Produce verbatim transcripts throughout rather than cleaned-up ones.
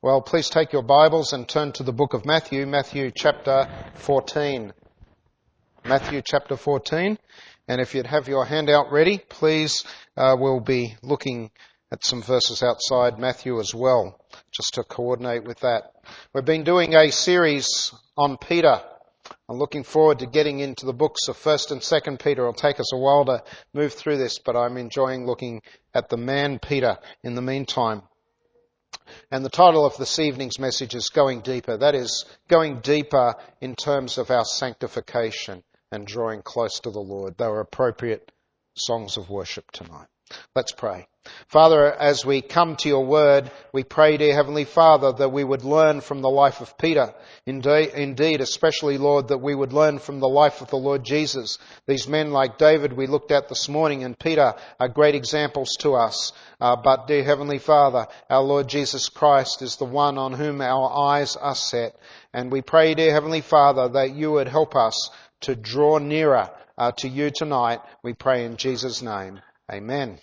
Well, please take your Bibles and turn to the book of Matthew, Matthew chapter fourteen. Matthew chapter fourteen. And if you'd have your handout ready, please, uh, we'll be looking at some verses outside Matthew as well, just to coordinate with that. We've been doing a series on Peter. I'm looking forward to getting into the books of First and Second Peter. It'll take us a while to move through this, but I'm enjoying looking at the man Peter in the meantime. And the title of this evening's message is Going Deeper. That is, going deeper in terms of our sanctification and drawing close to the Lord. They were appropriate songs of worship tonight. Let's pray. Father, as we come to your word, we pray, dear Heavenly Father, that we would learn from the life of Peter. Indeed, especially, Lord, that we would learn from the life of the Lord Jesus. These men like David we looked at this morning and Peter are great examples to us. Uh, but, dear Heavenly Father, our Lord Jesus Christ is the one on whom our eyes are set. And we pray, dear Heavenly Father, that you would help us to draw nearer uh, to you tonight. We pray in Jesus' name. Amen.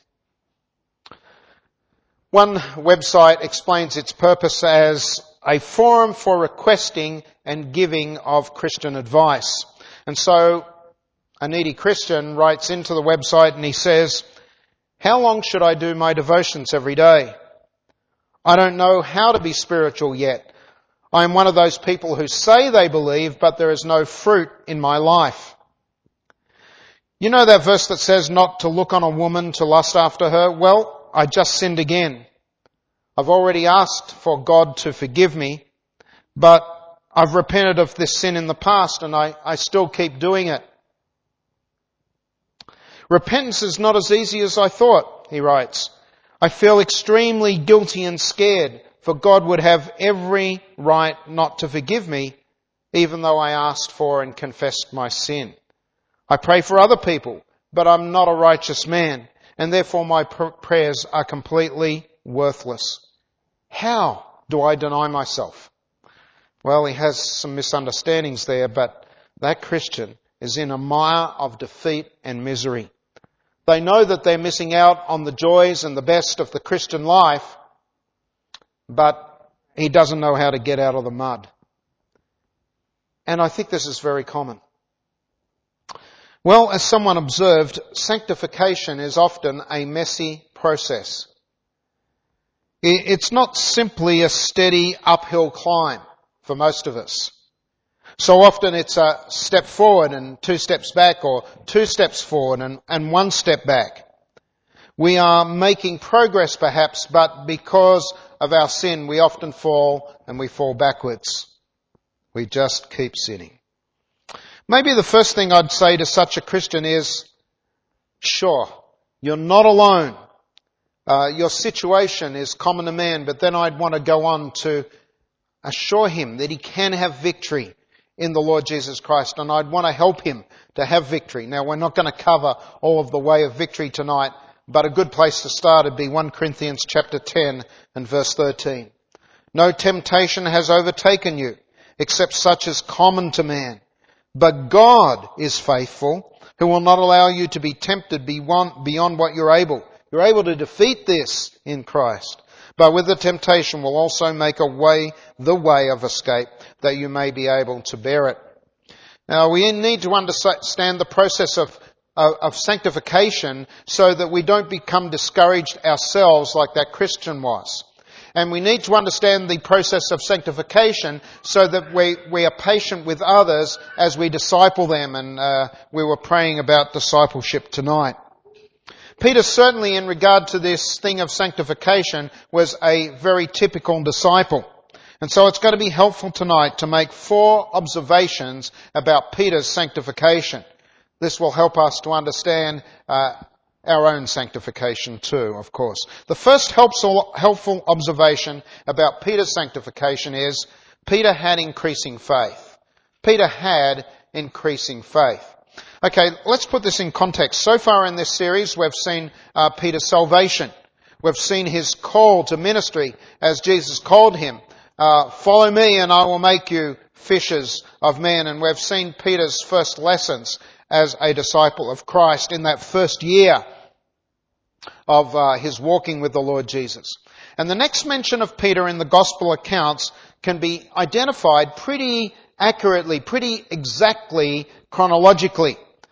One website explains its purpose as a forum for requesting and giving of Christian advice. And so a needy Christian writes into the website and he says, "How long should I do my devotions every day? I don't know how to be spiritual yet. I am one of those people who say they believe, but there is no fruit in my life." You know that verse that says not to look on a woman to lust after her? Well, I just sinned again. I've already asked for God to forgive me, but I've repented of this sin in the past and I, I still keep doing it. Repentance is not as easy as I thought, he writes. I feel extremely guilty and scared, for God would have every right not to forgive me, even though I asked for and confessed my sin. I pray for other people, but I'm not a righteous man, and therefore my pr- prayers are completely worthless. How do I deny myself? Well, he has some misunderstandings there, but that Christian is in a mire of defeat and misery. They know that they're missing out on the joys and the best of the Christian life, but he doesn't know how to get out of the mud. And I think this is very common. Well, as someone observed, sanctification is often a messy process. It's not simply a steady uphill climb for most of us. So often it's a step forward and two steps back, or two steps forward and, and one step back. We are making progress perhaps, but because of our sin we often fall and we fall backwards. We just keep sinning. Maybe the first thing I'd say to such a Christian is, sure, you're not alone. Uh, your situation is common to man, but then I'd want to go on to assure him that he can have victory in the Lord Jesus Christ, and I'd want to help him to have victory. Now, we're not going to cover all of the way of victory tonight, but a good place to start would be First Corinthians chapter ten and verse thirteen. No temptation has overtaken you, except such as common to man. But God is faithful, who will not allow you to be tempted beyond what you're able. You're able to defeat this in Christ. But with the temptation will also make a way, the way of escape, that you may be able to bear it. Now we need to understand the process of, of, of sanctification so that we don't become discouraged ourselves like that Christian was. And we need to understand the process of sanctification so that we, we are patient with others as we disciple them. And uh, we were praying about discipleship tonight. Peter certainly, in regard to this thing of sanctification, was a very typical disciple. And so it's going to be helpful tonight to make four observations about Peter's sanctification. This will help us to understand uh, our own sanctification too, of course. The first helpful, helpful observation about Peter's sanctification is Peter had increasing faith. Peter had increasing faith. Okay, let's put this in context. So far in this series, we've seen uh, Peter's salvation. We've seen his call to ministry as Jesus called him. Uh, follow me and I will make you fishers of men. And we've seen Peter's first lessons as a disciple of Christ in that first year of uh, his walking with the Lord Jesus. And the next mention of Peter in the gospel accounts can be identified pretty accurately, pretty exactly chronologically.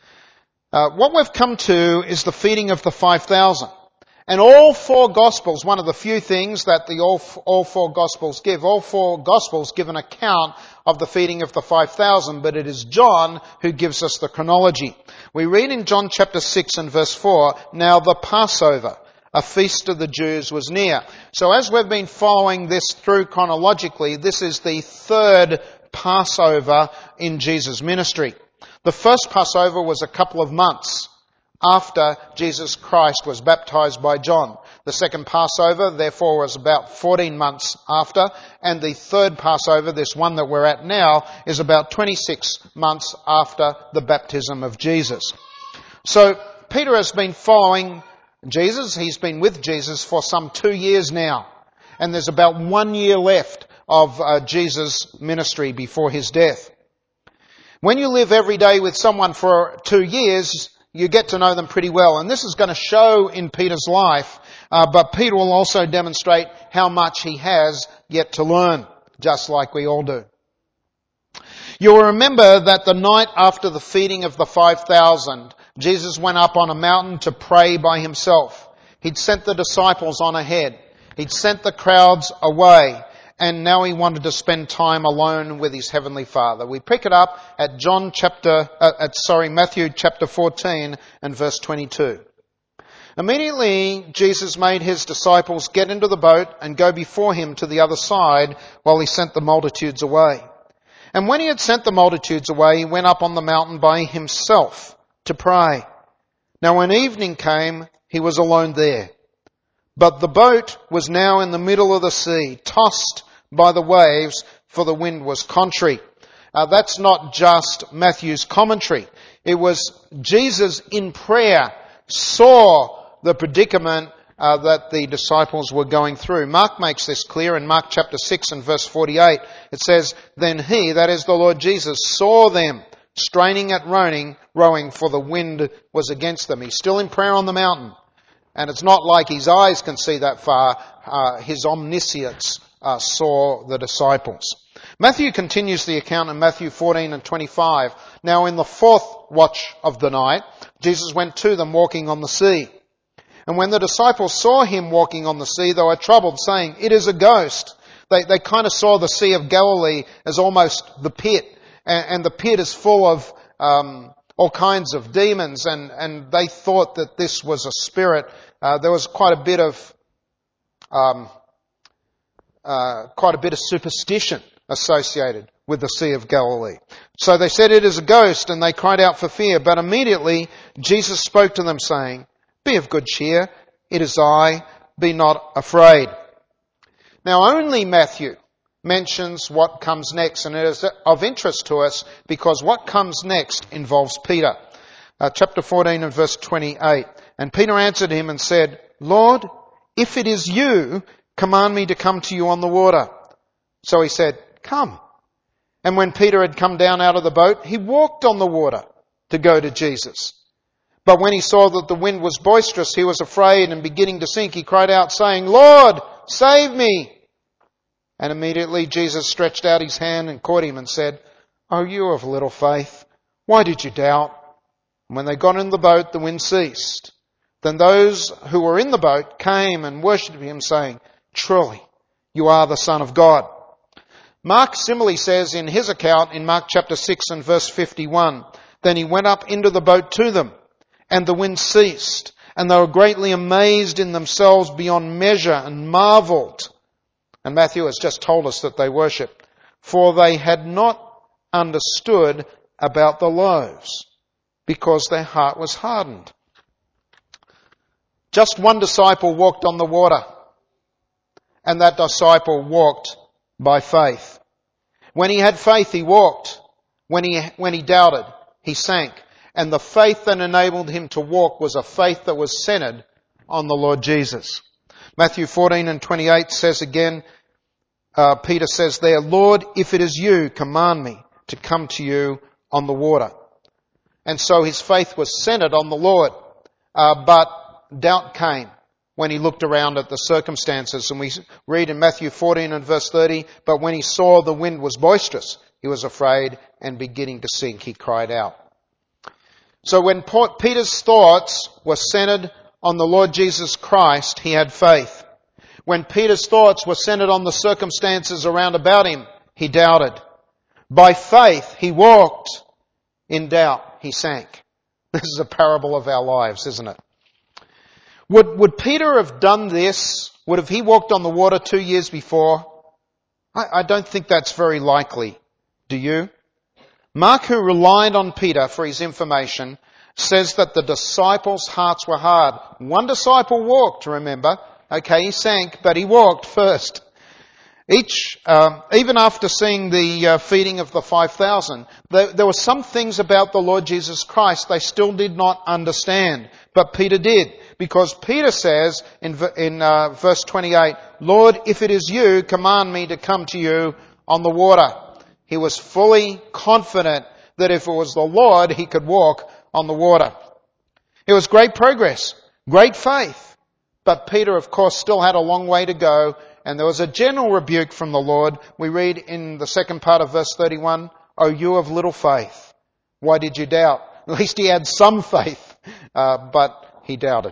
Uh, what we've come to is the feeding of the five thousand. And all four Gospels, one of the few things that the all, all four Gospels give, all four Gospels give an account of the feeding of the five thousand, but it is John who gives us the chronology. We read in John chapter six and verse four, "Now the Passover, a feast of the Jews, was near." So as we've been following this through chronologically, this is the third Passover in Jesus' ministry. The first Passover was a couple of months after Jesus Christ was baptized by John. The second Passover, therefore, was about fourteen months after, and the third Passover, this one that we're at now, is about twenty-six months after the baptism of Jesus. So Peter has been following Jesus. He's been with Jesus for some two years now, and there's about one year left of uh, Jesus' ministry before his death. When you live every day with someone for two years, you get to know them pretty well. And this is going to show in Peter's life, uh, but Peter will also demonstrate how much he has yet to learn, just like we all do. You'll remember that the night after the feeding of the five thousand, Jesus went up on a mountain to pray by himself. He'd sent the disciples on ahead. He'd sent the crowds away. And now he wanted to spend time alone with his heavenly Father. We pick it up at John chapter, uh, at sorry, Matthew chapter fourteen and verse twenty-two. Immediately, Jesus made his disciples get into the boat and go before him to the other side while he sent the multitudes away. And when he had sent the multitudes away, he went up on the mountain by himself to pray. Now when evening came, he was alone there. But the boat was now in the middle of the sea, tossed by the waves, for the wind was contrary. Uh, that's not just Matthew's commentary. It was Jesus in prayer saw the predicament uh, that the disciples were going through. Mark makes this clear in Mark chapter six and verse forty-eight. It says, "Then he," that is the Lord Jesus, "saw them straining at rowing, rowing, for the wind was against them." He's still in prayer on the mountain. And it's not like his eyes can see that far. Uh, his omniscience uh, saw the disciples. Matthew continues the account in Matthew fourteen and twenty-five. "Now in the fourth watch of the night, Jesus went to them walking on the sea. And when the disciples saw him walking on the sea, they were troubled, saying, 'It is a ghost.'" They, they kind of saw the Sea of Galilee as almost the pit. And, and the pit is full of um, all kinds of demons. And, and they thought that this was a spirit. Uh, there was quite a bit of um, uh, quite a bit of superstition associated with the Sea of Galilee. So they said, "It is a ghost," and they cried out for fear. But immediately Jesus spoke to them, saying, "Be of good cheer, it is I, be not afraid." Now only Matthew mentions what comes next, and it is of interest to us because what comes next involves Peter. Uh, chapter fourteen and verse twenty-eight. "And Peter answered him and said, 'Lord, if it is you, command me to come to you on the water.' So he said, 'Come.' And when Peter had come down out of the boat, he walked on the water to go to Jesus. But when he saw that the wind was boisterous, he was afraid, and beginning to sink, he cried out, saying, 'Lord, save me!' And immediately Jesus stretched out his hand and caught him and said, 'O you of little faith, why did you doubt?' And when they got in the boat, the wind ceased. Then those who were in the boat came and worshipped him, saying, 'Truly, you are the Son of God.'" Mark similarly says in his account in Mark chapter six and verse fifty-one, "Then he went up into the boat to them, and the wind ceased, and they were greatly amazed in themselves beyond measure and marveled." And Matthew has just told us that they worshipped, "For they had not understood about the loaves, because their heart was hardened." Just one disciple walked on the water, and that disciple walked by faith. When he had faith, he walked. When he, when he doubted, he sank. And the faith that enabled him to walk was a faith that was centered on the Lord Jesus. Matthew fourteen and twenty-eight says again, uh, Peter says there, "Lord, if it is you, command me to come to you on the water." And so his faith was centered on the Lord, uh, but doubt came. when he looked around at the circumstances. And we read in Matthew fourteen and verse thirty, but when he saw the wind was boisterous, he was afraid, and beginning to sink, he cried out. So when Peter's thoughts were centered on the Lord Jesus Christ, he had faith. When Peter's thoughts were centered on the circumstances around about him, he doubted. By faith, he walked. In doubt, he sank. This is a parable of our lives, isn't it? Would, would Peter have done this? Would have he walked on the water two years before? I, I don't think that's very likely. Do you? Mark, who relied on Peter for his information, says that the disciples' hearts were hard. One disciple walked, remember. Okay, he sank, but he walked first. Each, um, even after seeing the uh, feeding of the five thousand, there, there were some things about the Lord Jesus Christ they still did not understand. But Peter did, because Peter says in, in uh, verse twenty-eight, Lord, if it is you, command me to come to you on the water. He was fully confident that if it was the Lord, he could walk on the water. It was great progress, great faith. But Peter, of course, still had a long way to go, and there was a general rebuke from the Lord. We read in the second part of verse thirty-one, O you of little faith, why did you doubt? At least he had some faith, uh, but he doubted.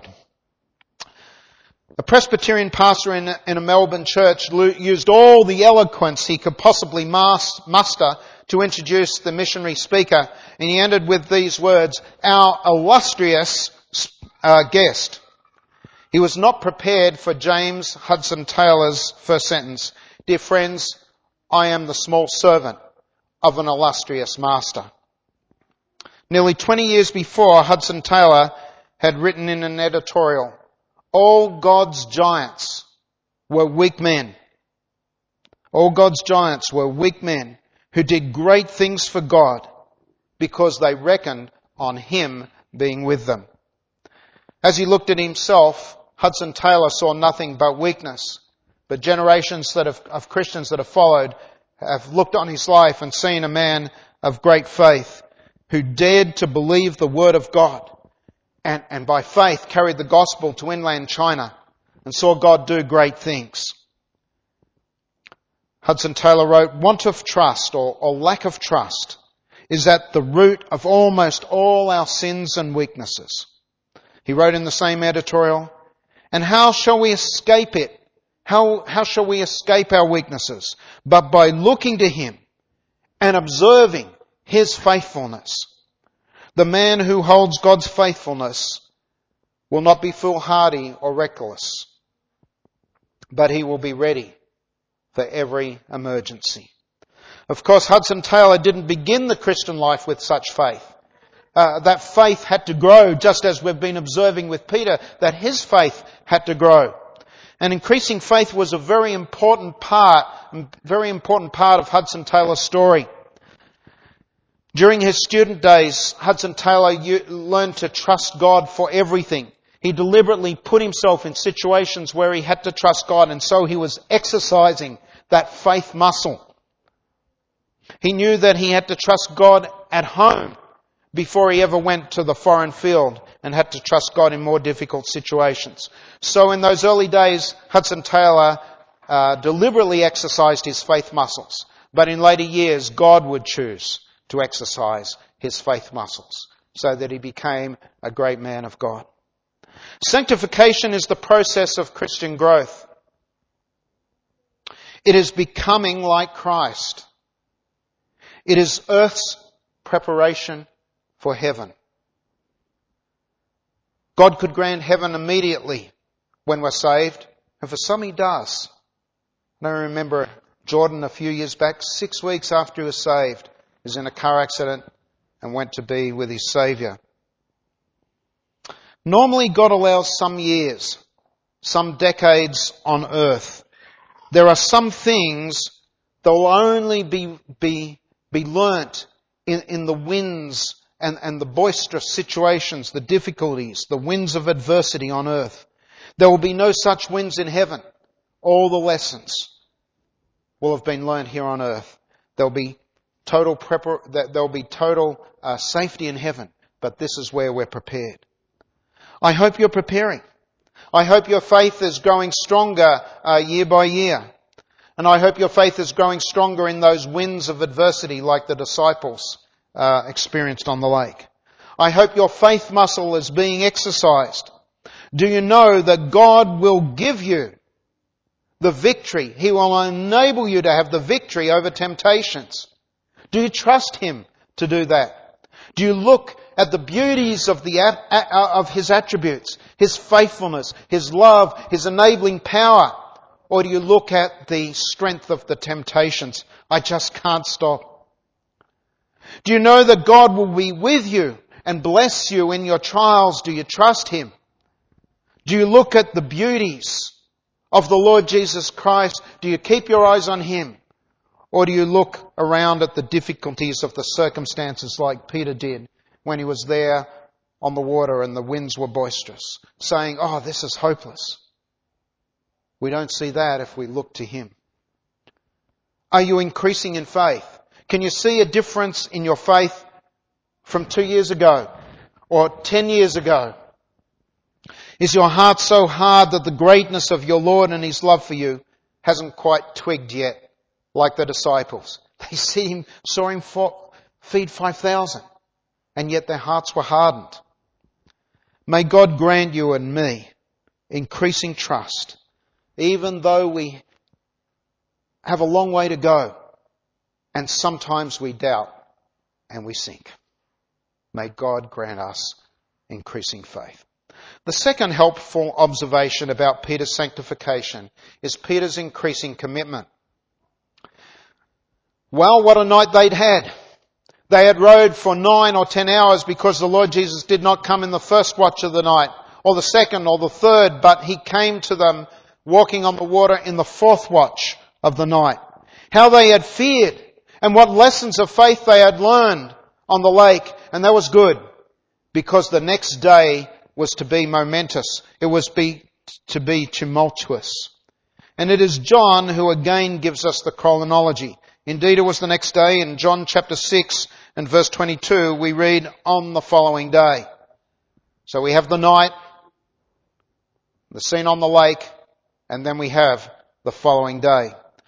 A Presbyterian pastor in, in a Melbourne church used all the eloquence he could possibly mas- muster to introduce the missionary speaker, and he ended with these words, our illustrious uh, guest. He was not prepared for James Hudson Taylor's first sentence. Dear friends, I am the small servant of an illustrious master. Nearly twenty years before, Hudson Taylor had written in an editorial, all God's giants were weak men. All God's giants were weak men who did great things for God because they reckoned on Him being with them. As he looked at himself, Hudson Taylor saw nothing but weakness. But generations that have, of Christians that have followed have looked on his life and seen a man of great faith who dared to believe the word of God and, and by faith carried the gospel to inland China and saw God do great things. Hudson Taylor wrote, want of trust or, or lack of trust is at the root of almost all our sins and weaknesses. He wrote in the same editorial, and how shall we escape it? How, how shall we escape our weaknesses? But by looking to Him and observing His faithfulness. The man who holds God's faithfulness will not be foolhardy or reckless, but he will be ready for every emergency. Of course, Hudson Taylor didn't begin the Christian life with such faith. Uh, that faith had to grow, just as we've been observing with Peter, that his faith had to grow. And increasing faith was a very important part, very important part of Hudson Taylor's story. During his student days, Hudson Taylor learned to trust God for everything. He deliberately put himself in situations where he had to trust God, and so he was exercising that faith muscle. He knew that he had to trust God at home before he ever went to the foreign field and had to trust God in more difficult situations. So in those early days, Hudson Taylor uh, deliberately exercised his faith muscles. But in later years, God would choose to exercise his faith muscles so that he became a great man of God. Sanctification is the process of Christian growth. It is becoming like Christ. It is earth's preparation for heaven. God could grant heaven immediately when we're saved, and for some He does. I remember Jordan a few years back, six weeks after he was saved, he was in a car accident and went to be with his Saviour. Normally God allows some years, some decades on earth. There are some things that will only be, be, be learnt in, in the winds and, and the boisterous situations, the difficulties, the winds of adversity on earth. There will be no such winds in heaven. All the lessons will have been learnt here on earth. There'll be total prepar- there'll be total uh, safety in heaven, but this is where we're prepared. I hope you're preparing. I hope your faith is growing stronger uh, year by year. And I hope your faith is growing stronger in those winds of adversity like the disciples uh, experienced on the lake. I hope your faith muscle is being exercised. Do you know that God will give you the victory? He will enable you to have the victory over temptations. Do you trust Him to do that? Do you look at the beauties of the of His attributes, His faithfulness, His love, His enabling power? Or do you look at the strength of the temptations? I just can't stop. Do you know that God will be with you and bless you in your trials? Do you trust Him? Do you look at the beauties of the Lord Jesus Christ? Do you keep your eyes on Him? Or do you look around at the difficulties of the circumstances like Peter did when he was there on the water and the winds were boisterous, saying, "Oh, this is hopeless"? We don't see that if we look to Him. Are you increasing in faith? Can you see a difference in your faith from two years ago or ten years ago? Is your heart so hard that the greatness of your Lord and His love for you hasn't quite twigged yet, like the disciples? They see him, saw Him feed five thousand, and yet their hearts were hardened. May God grant you and me increasing trust, even though we have a long way to go, and sometimes we doubt and we sink. May God grant us increasing faith. The second helpful observation about Peter's sanctification is Peter's increasing commitment. Well, what a night they'd had. They had rowed for nine or ten hours because the Lord Jesus did not come in the first watch of the night, or the second, or the third, but He came to them walking on the water in the fourth watch of the night. How they had feared, and what lessons of faith they had learned on the lake, and that was good, because the next day was to be momentous. It was be, to be tumultuous. And it is John who again gives us the chronology. Indeed, it was the next day. In John chapter six and verse twenty-two, we read, "On the following day." So we have the night, the scene on the lake, and then we have the following day.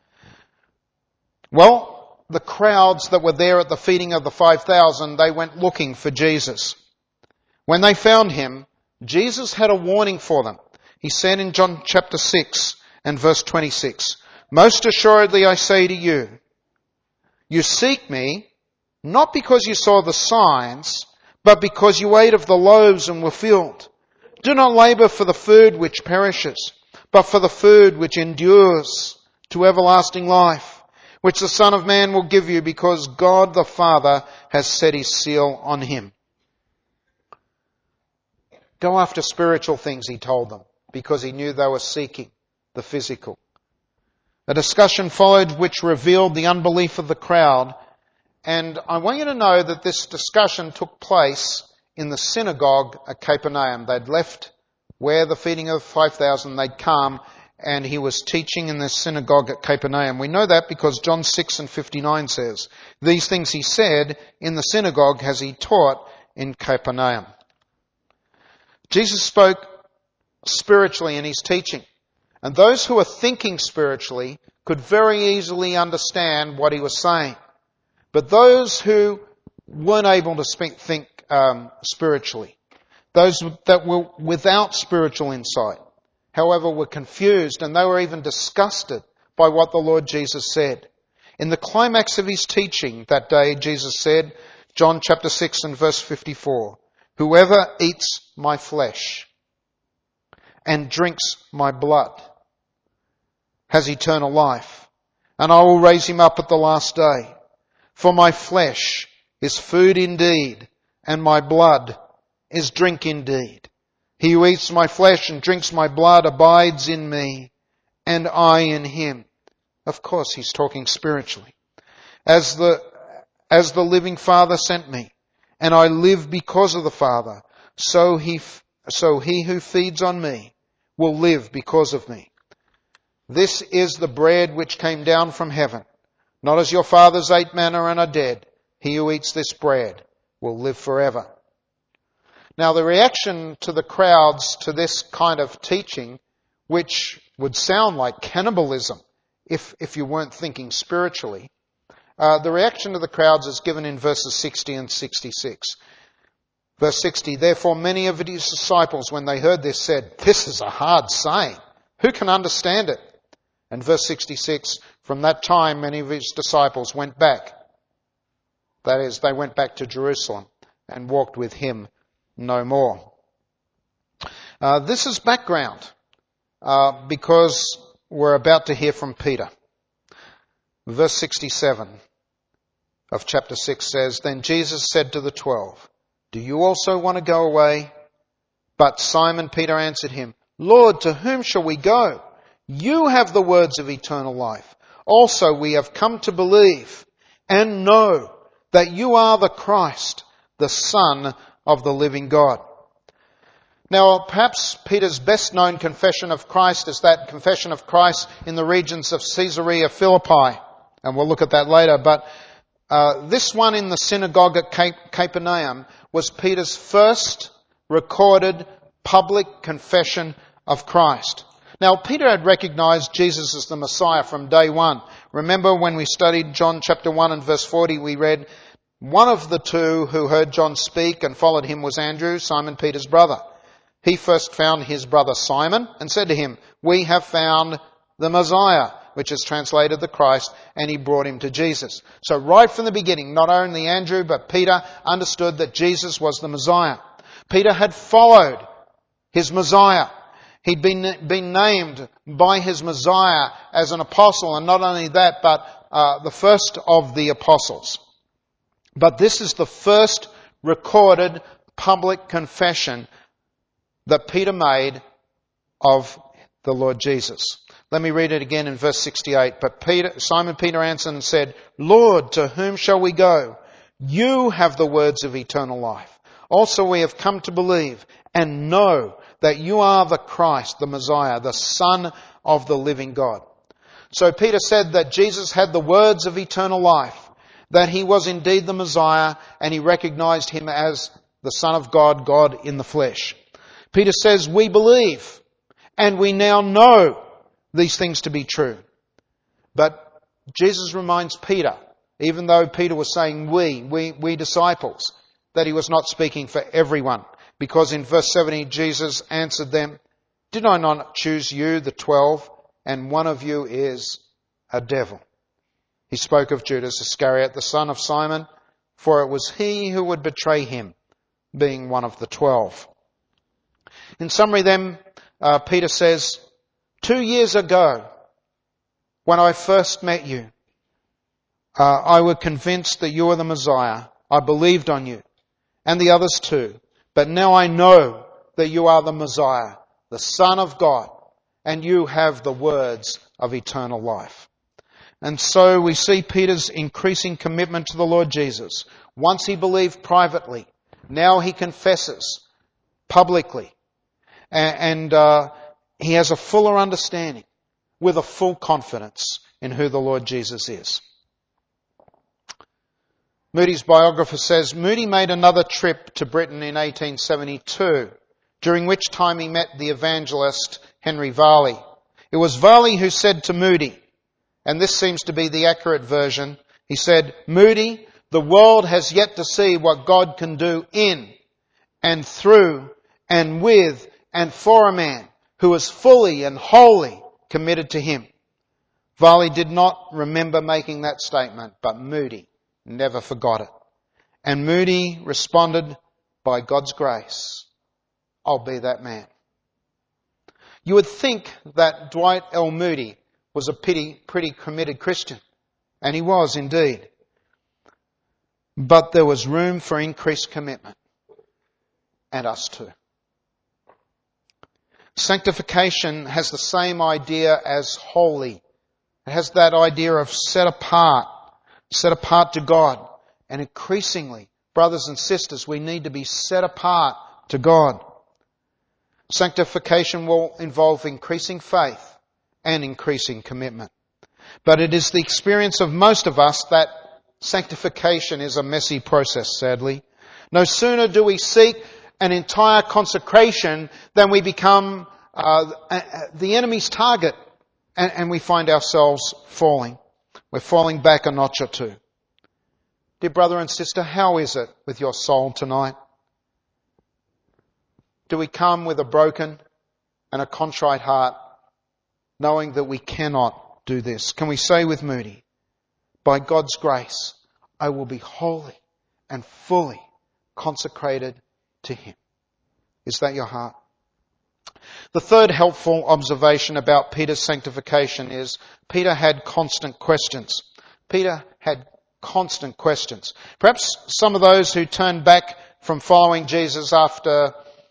Well, the crowds that were there at the feeding of the five thousand, they went looking for Jesus. When they found Him, Jesus had a warning for them. He said in John chapter six and verse twenty-six, "Most assuredly I say to you, you seek me, not because you saw the signs, but because you ate of the loaves and were filled. Do not labour for the food which perishes, but for the food which endures to everlasting life, which the Son of Man will give you, because God the Father has set His seal on Him." Go after spiritual things, He told them, because He knew they were seeking the physical. A discussion followed which revealed the unbelief of the crowd, and I want you to know that this discussion took place in the synagogue at Capernaum. They'd left where the feeding of five thousand, they'd come, and He was teaching in the synagogue at Capernaum. We know that because John six and fifty-nine says, "These things He said in the synagogue as He taught in Capernaum." Jesus spoke spiritually in His teaching, and those who were thinking spiritually could very easily understand what He was saying. But those who weren't able to speak, think um, spiritually, those that were without spiritual insight, however, were confused, and they were even disgusted by what the Lord Jesus said. In the climax of His teaching that day, Jesus said, John chapter six and verse fifty-four, "Whoever eats my flesh and drinks my blood has eternal life, and I will raise him up at the last day. For my flesh is food indeed, and my blood is drink indeed. He who eats my flesh and drinks my blood abides in me, and I in him." Of course, He's talking spiritually. As the, as the living Father sent me, and I live because of the Father, so he, so he who feeds on me will live because of me. This is the bread which came down from heaven. Not as your fathers ate manna and are dead. He who eats this bread will live forever. Now the reaction to the crowds to this kind of teaching, which would sound like cannibalism if, if you weren't thinking spiritually, uh, the reaction to the crowds is given in verses sixty and sixty-six. Verse sixty, therefore many of his disciples, when they heard this, said, this is a hard saying. Who can understand it? And verse sixty-six, from that time many of his disciples went back. That is, they went back to Jerusalem and walked with him no more. Uh, this is background uh, because we're about to hear from Peter. Verse sixty-seven of chapter six says, then Jesus said to the twelve, do you also want to go away? But Simon Peter answered him, Lord, to whom shall we go? You have the words of eternal life. Also we have come to believe and know that you are the Christ, the Son of the living God. Now, perhaps Peter's best known confession of Christ is that confession of Christ in the regions of Caesarea Philippi. And we'll look at that later. But uh, this one in the synagogue at Capernaum was Peter's first recorded public confession of Christ. Now, Peter had recognized Jesus as the Messiah from day one. Remember when we studied John chapter one and verse forty, we read, one of the two who heard John speak and followed him was Andrew, Simon Peter's brother. He first found his brother Simon and said to him, we have found the Messiah, which is translated the Christ, and he brought him to Jesus. So right from the beginning, not only Andrew but Peter understood that Jesus was the Messiah. Peter had followed his Messiah. He'd been, been named by his Messiah as an apostle, and not only that, but uh, the first of the apostles. But this is the first recorded public confession that Peter made of the Lord Jesus. Let me read it again in verse sixty-eight. But Peter, Simon Peter answered and said, Lord, to whom shall we go? You have the words of eternal life. Also we have come to believe and know that you are the Christ, the Messiah, the Son of the living God. So Peter said that Jesus had the words of eternal life, that he was indeed the Messiah, and he recognized him as the Son of God, God in the flesh. Peter says, we believe, and we now know these things to be true. But Jesus reminds Peter, even though Peter was saying we, we, we disciples, that he was not speaking for everyone. Because in verse seventy, Jesus answered them, did I not choose you, the twelve, and one of you is a devil? He spoke of Judas Iscariot, the son of Simon, for it was he who would betray him, being one of the twelve. In summary then, uh, Peter says, two years ago, when I first met you, uh, I was convinced that you were the Messiah. I believed on you, and the others too. But now I know that you are the Messiah, the Son of God, and you have the words of eternal life. And so we see Peter's increasing commitment to the Lord Jesus. Once he believed privately, now he confesses publicly. And uh, he has a fuller understanding with a full confidence in who the Lord Jesus is. Moody's biographer says, Moody made another trip to Britain in eighteen seventy-two, during which time he met the evangelist Henry Varley. It was Varley who said to Moody, and this seems to be the accurate version, he said, Moody, the world has yet to see what God can do in and through and with and for a man who is fully and wholly committed to him. Varley did not remember making that statement, but Moody never forgot it. And Moody responded, by God's grace, I'll be that man. You would think that Dwight L. Moody was a pretty, pretty committed Christian. And he was indeed. But there was room for increased commitment. And us too. Sanctification has the same idea as holy. It has that idea of set apart. Set apart to God. And increasingly, brothers and sisters, we need to be set apart to God. Sanctification will involve increasing faith and increasing commitment. But it is the experience of most of us that sanctification is a messy process, sadly. No sooner do we seek an entire consecration, then we become uh, the enemy's target and, and we find ourselves falling. We're falling back a notch or two. Dear brother and sister, how is it with your soul tonight? Do we come with a broken and a contrite heart, knowing that we cannot do this? Can we say with Moody, by God's grace, I will be wholly and fully consecrated to Him? Is that your heart? The third helpful observation about Peter's sanctification is Peter had constant questions. Peter had constant questions. Perhaps some of those who turned back from following Jesus after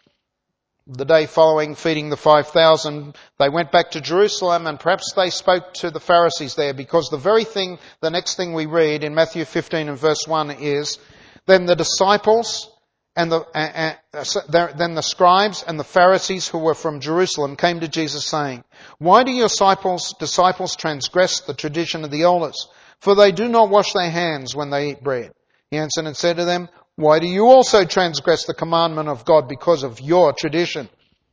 the day following feeding the five thousand, they went back to Jerusalem and perhaps they spoke to the Pharisees there, because the very thing, the next thing we read in Matthew fifteen and verse one is, then the disciples and the, uh, uh, then the scribes and the Pharisees who were from Jerusalem came to Jesus saying, why do your disciples, disciples transgress the tradition of the elders? For they do not wash their hands when they eat bread. He answered and said to them, why do you also transgress the commandment of God because of your tradition?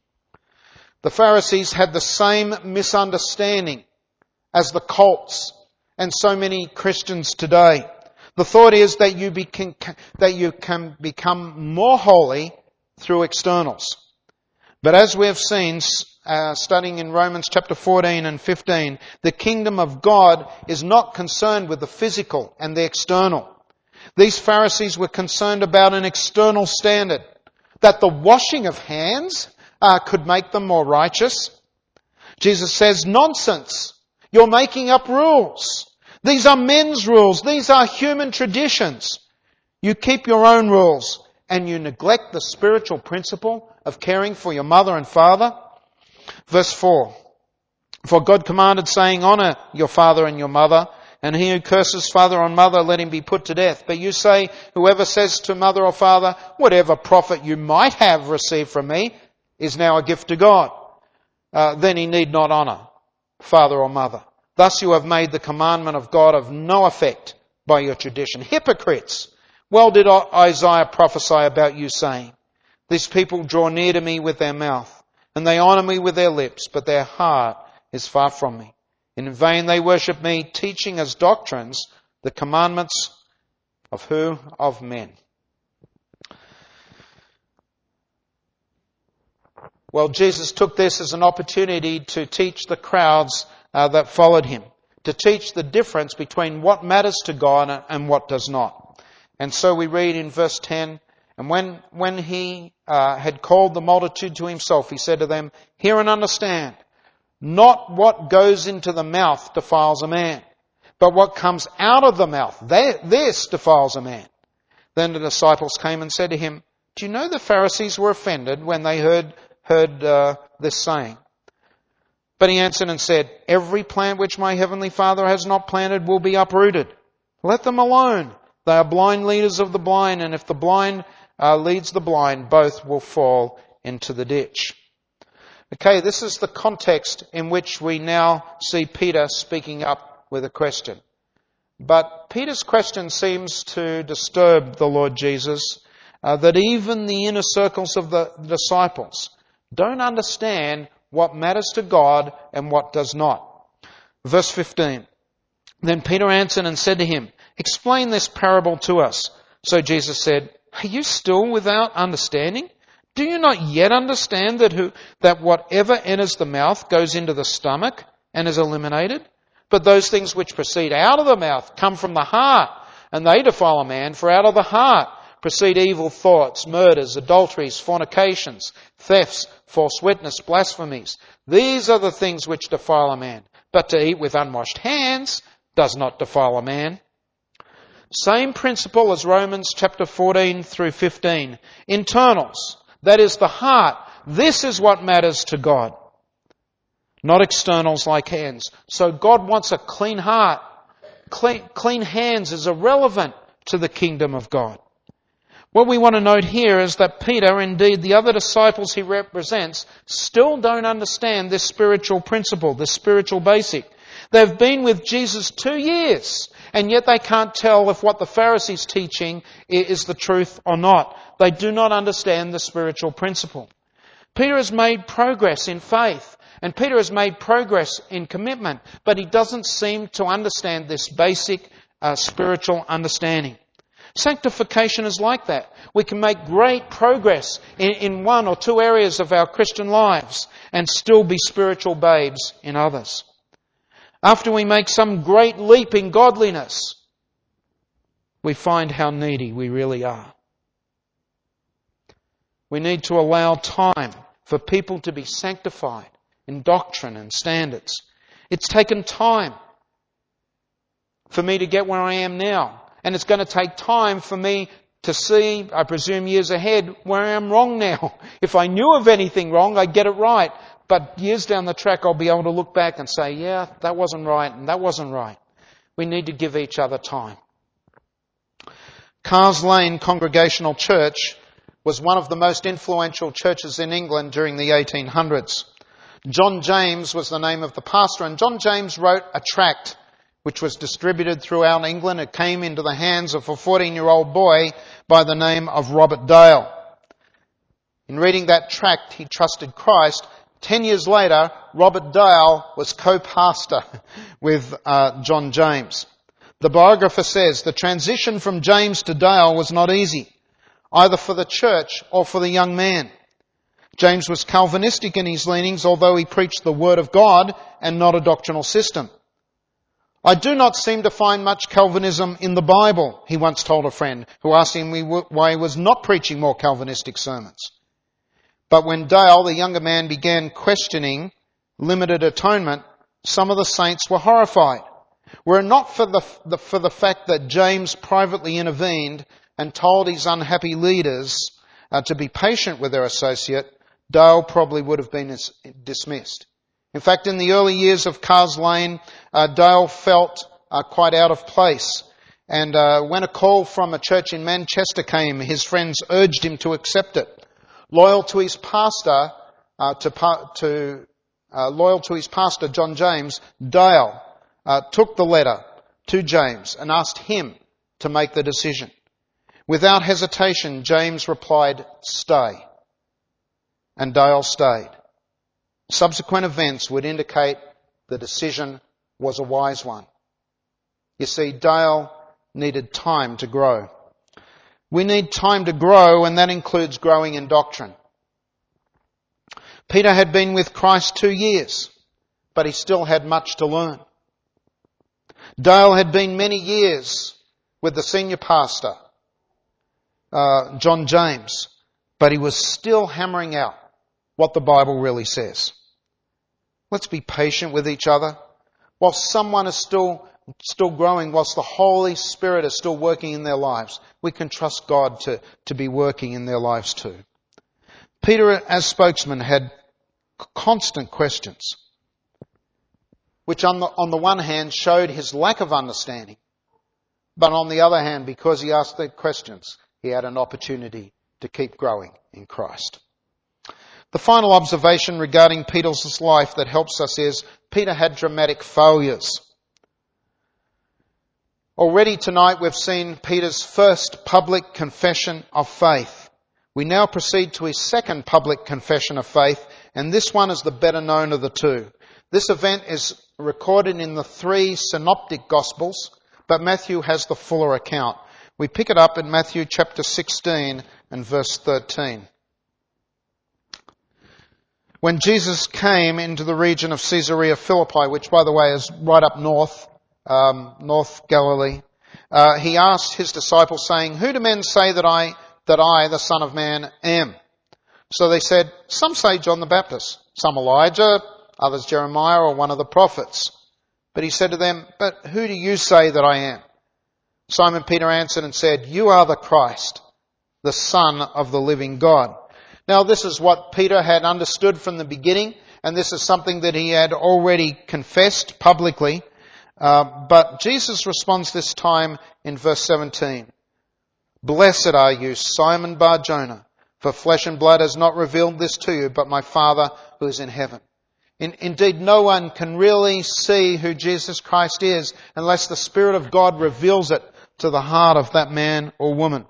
The Pharisees had the same misunderstanding as the cults and so many Christians today. The thought is that you, become, that you can become more holy through externals. But as we have seen, uh, studying in Romans chapter fourteen and fifteen, the kingdom of God is not concerned with the physical and the external. These Pharisees were concerned about an external standard, that the washing of hands uh, could make them more righteous. Jesus says, nonsense. You're making up rules. These are men's rules. These are human traditions. You keep your own rules and you neglect the spiritual principle of caring for your mother and father. Verse four, for God commanded, saying, honour your father and your mother, and he who curses father or mother, let him be put to death. But you say, whoever says to mother or father, whatever profit you might have received from me is now a gift to God. Uh, then he need not honour father or mother. Thus you have made the commandment of God of no effect by your tradition. Hypocrites! Well did Isaiah prophesy about you, saying, these people draw near to me with their mouth, and they honour me with their lips, but their heart is far from me. In vain they worship me, teaching as doctrines the commandments of who? Of men. Well, Jesus took this as an opportunity to teach the crowds uh, that followed him, to teach the difference between what matters to God and what does not. And so we read in verse ten, and when, when he uh, had called the multitude to himself, he said to them, hear and understand. Not what goes into the mouth defiles a man, but what comes out of the mouth, this defiles a man. Then the disciples came and said to him, do you know the Pharisees were offended when they heard heard uh, this saying? But he answered and said, every plant which my heavenly Father has not planted will be uprooted. Let them alone. They are blind leaders of the blind, and if the blind uh, leads the blind, both will fall into the ditch. Okay, this is the context in which we now see Peter speaking up with a question. But Peter's question seems to disturb the Lord Jesus, uh, that even the inner circles of the disciples don't understand what matters to God and what does not. Verse fifteen. Then Peter answered and said to him, explain this parable to us. So Jesus said, are you still without understanding? Do you not yet understand that who, that whatever enters the mouth goes into the stomach and is eliminated? But those things which proceed out of the mouth come from the heart, and they defile a man, for out of the heart proceed evil thoughts, murders, adulteries, fornications, thefts, false witness, blasphemies. These are the things which defile a man. But to eat with unwashed hands does not defile a man. Same principle as Romans chapter fourteen through fifteen. Internals. That is the heart. This is what matters to God. Not externals like hands. So God wants a clean heart. Clean, clean hands is irrelevant to the kingdom of God. What we want to note here is that Peter, indeed the other disciples he represents, still don't understand this spiritual principle, this spiritual basic. They've been with Jesus two years, and yet they can't tell if what the Pharisees' teaching is the truth or not. They do not understand the spiritual principle. Peter has made progress in faith, and Peter has made progress in commitment, but he doesn't seem to understand this basic uh, spiritual understanding. Sanctification is like that. We can make great progress in, in one or two areas of our Christian lives and still be spiritual babes in others. After we make some great leap in godliness, we find how needy we really are. We need to allow time for people to be sanctified in doctrine and standards. It's taken time for me to get where I am now. And it's going to take time for me to see, I presume years ahead, where I am wrong now. If I knew of anything wrong, I'd get it right. But years down the track, I'll be able to look back and say, yeah, that wasn't right and that wasn't right. We need to give each other time. Cars Lane Congregational Church was one of the most influential churches in England during the eighteen hundreds. John James was the name of the pastor, and John James wrote a tract which was distributed throughout England. It came into the hands of a fourteen-year-old boy by the name of Robert Dale. In reading that tract, he trusted Christ. Ten years later, Robert Dale was co-pastor with uh, John James. The biographer says, the transition from James to Dale was not easy, either for the church or for the young man. James was Calvinistic in his leanings, although he preached the Word of God and not a doctrinal system. I do not seem to find much Calvinism in the Bible, he once told a friend who asked him why he was not preaching more Calvinistic sermons. But when Dale, the younger man, began questioning limited atonement, some of the saints were horrified. Were it not for the, the, for the fact that James privately intervened and told his unhappy leaders uh, to be patient with their associate, Dale probably would have been dismissed. In fact, in the early years of Cars Lane, uh, Dale felt uh, quite out of place. And uh, when a call from a church in Manchester came, his friends urged him to accept it. Loyal to his pastor, uh, to, to uh, loyal to his pastor, John James, Dale uh, took the letter to James and asked him to make the decision. Without hesitation, James replied, "Stay." And Dale stayed. Subsequent events would indicate the decision was a wise one. You see, Dale needed time to grow. We need time to grow, and that includes growing in doctrine. Peter had been with Christ two years, but he still had much to learn. Dale had been many years with the senior pastor, uh, John James, but he was still hammering out what the Bible really says. Let's be patient with each other. Whilst someone is still, still growing, whilst the Holy Spirit is still working in their lives, we can trust God to, to be working in their lives too. Peter, as spokesman, had constant questions, which on the, on the one hand showed his lack of understanding, but on the other hand, because he asked the questions, he had an opportunity to keep growing in Christ. The final observation regarding Peter's life that helps us is Peter had dramatic failures. Already tonight we've seen Peter's first public confession of faith. We now proceed to his second public confession of faith, and this one is the better known of the two. This event is recorded in the three synoptic Gospels, but Matthew has the fuller account. We pick it up in Matthew chapter sixteen and verse thirteen. When Jesus came into the region of Caesarea Philippi, which by the way is right up north, um, North Galilee, uh, he asked his disciples saying, "Who do men say that I, that I, the Son of Man, am?" So they said, "Some say John the Baptist, some Elijah, others Jeremiah or one of the prophets." But he said to them, "But who do you say that I am?" Simon Peter answered and said, "You are the Christ, the Son of the living God." Now this is what Peter had understood from the beginning, and this is something that he had already confessed publicly. Uh, but Jesus responds this time in verse seventeen. "Blessed are you, Simon Bar-Jonah, for flesh and blood has not revealed this to you, but my Father who is in heaven." In, indeed, no one can really see who Jesus Christ is unless the Spirit of God reveals it to the heart of that man or woman.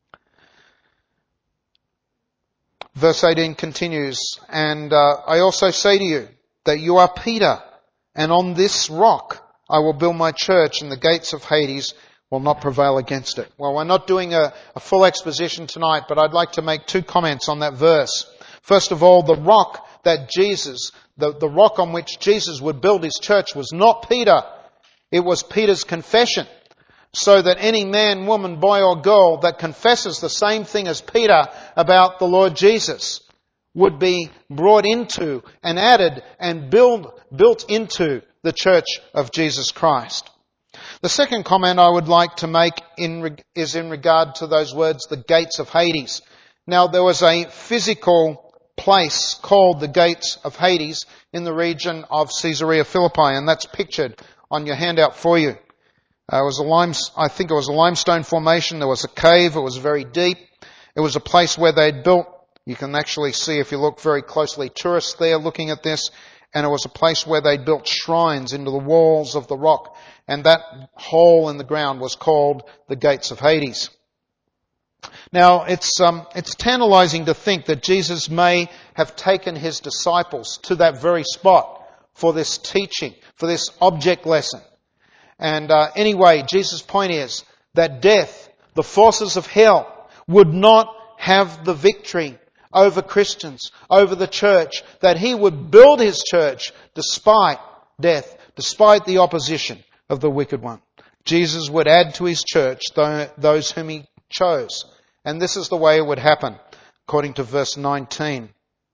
Verse eighteen continues, and uh, I also say to you that you are Peter, and on this rock I will build my church, and the gates of Hades will not prevail against it. Well, we're not doing a, a full exposition tonight, but I'd like to make two comments on that verse. First of all, the rock that Jesus, the, the rock on which Jesus would build his church was not Peter. It was Peter's confession. So that any man, woman, boy or girl that confesses the same thing as Peter about the Lord Jesus would be brought into and added and build, built into the church of Jesus Christ. The second comment I would like to make in, is in regard to those words, the gates of Hades. Now, there was a physical place called the gates of Hades in the region of Caesarea Philippi, and that's pictured on your handout for you. Uh, it was a lime, I think it was a limestone formation. There was a cave. It was very deep. It was a place where they'd built, you can actually see if you look very closely, tourists there looking at this, and it was a place where they built shrines into the walls of the rock, and that hole in the ground was called the gates of Hades. Now, it's um, it's tantalizing to think that Jesus may have taken his disciples to that very spot for this teaching, for this object lesson. And uh, anyway, Jesus' point is that death, the forces of hell, would not have the victory over Christians, over the church, that he would build his church despite death, despite the opposition of the wicked one. Jesus would add to his church those whom he chose. And this is the way it would happen, according to verse nineteen.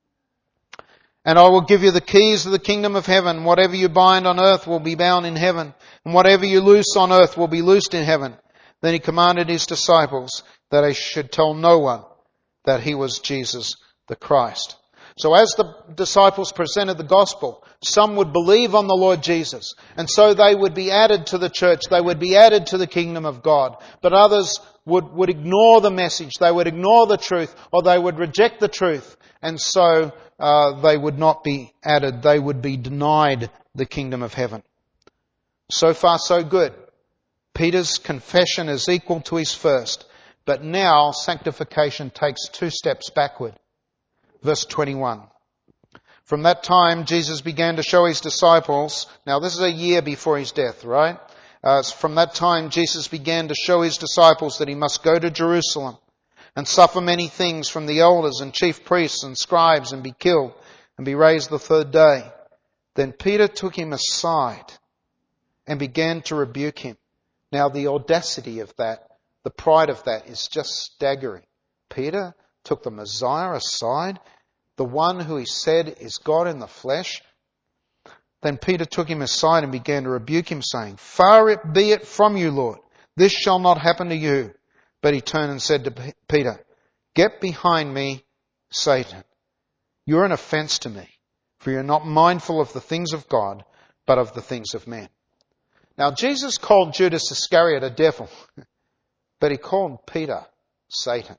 And I will give you the keys of the kingdom of heaven. Whatever you bind on earth will be bound in heaven, and whatever you loose on earth will be loosed in heaven. Then he commanded his disciples that they should tell no one that he was Jesus the Christ. So as the disciples presented the gospel, some would believe on the Lord Jesus, and so they would be added to the church, they would be added to the kingdom of God. But others would, would ignore the message, they would ignore the truth, or they would reject the truth, and so uh, they would not be added, they would be denied the kingdom of heaven. So far so good. Peter's confession is equal to his first, but now sanctification takes two steps backward. Verse twenty-one. From that time, Jesus began to show his disciples, now this is a year before his death, right? Uh, from that time, Jesus began to show his disciples that he must go to Jerusalem and suffer many things from the elders and chief priests and scribes and be killed and be raised the third day. Then Peter took him aside and began to rebuke him. Now the audacity of that, the pride of that is just staggering. Peter took the Messiah aside, the one who he said is God in the flesh. Then Peter took him aside and began to rebuke him, saying, Far it be it from you, Lord. This shall not happen to you. But he turned and said to Peter, Get behind me, Satan. You're an offense to me, for you're not mindful of the things of God, but of the things of men. Now Jesus called Judas Iscariot a devil, but he called Peter Satan.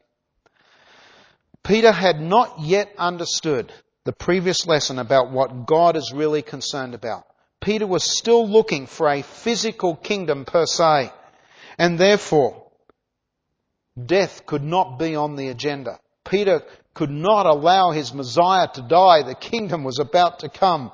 Peter had not yet understood the previous lesson about what God is really concerned about. Peter was still looking for a physical kingdom per se, and therefore death could not be on the agenda. Peter could not allow his Messiah to die. The kingdom was about to come.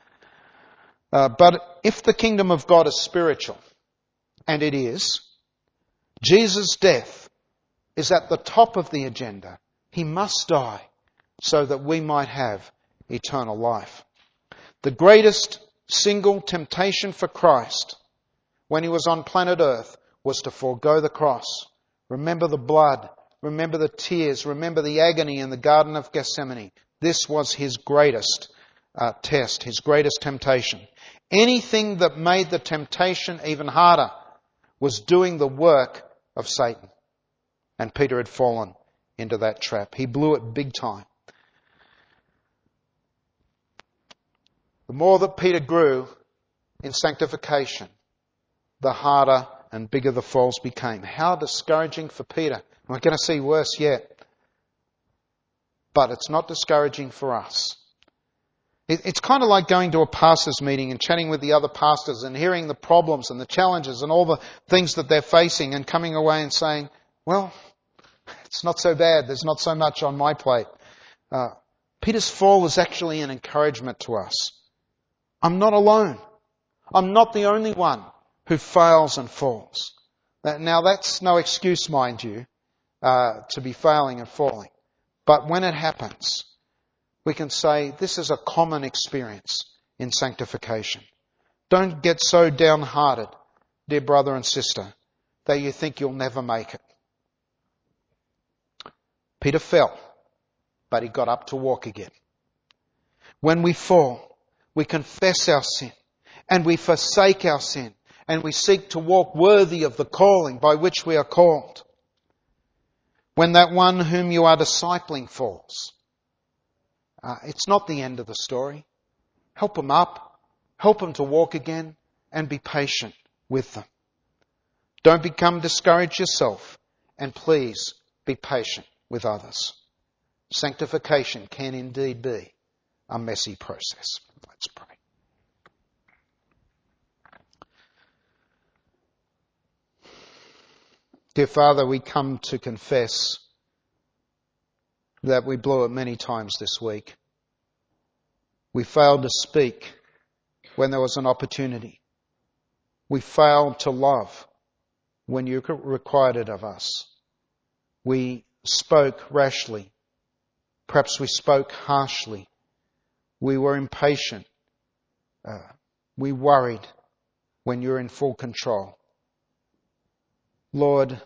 Uh, but if the kingdom of God is spiritual, and it is, Jesus' death is at the top of the agenda. He must die so that we might have eternal life. The greatest single temptation for Christ when he was on planet Earth was to forego the cross. Remember the blood. Remember the tears. Remember the agony in the Garden of Gethsemane. This was his greatest uh, test, his greatest temptation. Anything that made the temptation even harder was doing the work of Satan. And Peter had fallen into that trap. He blew it big time. The more that Peter grew in sanctification, the harder and bigger the falls became. How discouraging for Peter. We're going to see worse yet. But it's not discouraging for us. It, it's kind of like going to a pastors' meeting and chatting with the other pastors and hearing the problems and the challenges and all the things that they're facing and coming away and saying, well, it's not so bad. There's not so much on my plate. Uh, Peter's fall is actually an encouragement to us. I'm not alone. I'm not the only one who fails and falls. Now that's no excuse, mind you, uh, to be failing and falling. But when it happens, we can say this is a common experience in sanctification. Don't get so downhearted, dear brother and sister, that you think you'll never make it. Peter fell, but he got up to walk again. When we fall, we confess our sin and we forsake our sin and we seek to walk worthy of the calling by which we are called. When that one whom you are discipling falls, uh, it's not the end of the story. Help them up, help them to walk again, and be patient with them. Don't become discouraged yourself, and please be patient with others. Sanctification can indeed be a messy process. Let's pray. Dear Father, we come to confess that we blew it many times this week. We failed to speak when there was an opportunity. We failed to love when you required it of us. We spoke rashly. Perhaps we spoke harshly. We were impatient. Uh, we worried when you're in full control. Lord,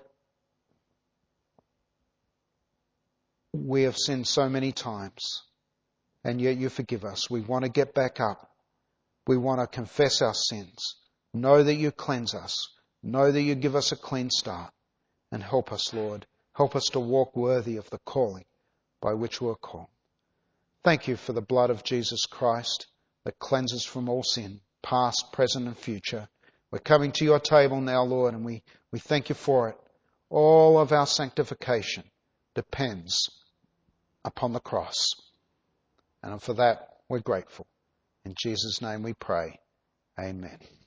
we have sinned so many times, and yet you forgive us. We want to get back up. We want to confess our sins. Know that you cleanse us. Know that you give us a clean start. And help us, Lord. Help us to walk worthy of the calling by which we are called. Thank you for the blood of Jesus Christ that cleanses from all sin, past, present and future. We're coming to your table now, Lord, and we, we thank you for it. All of our sanctification depends upon the cross. And for that, we're grateful. In Jesus' name we pray. Amen.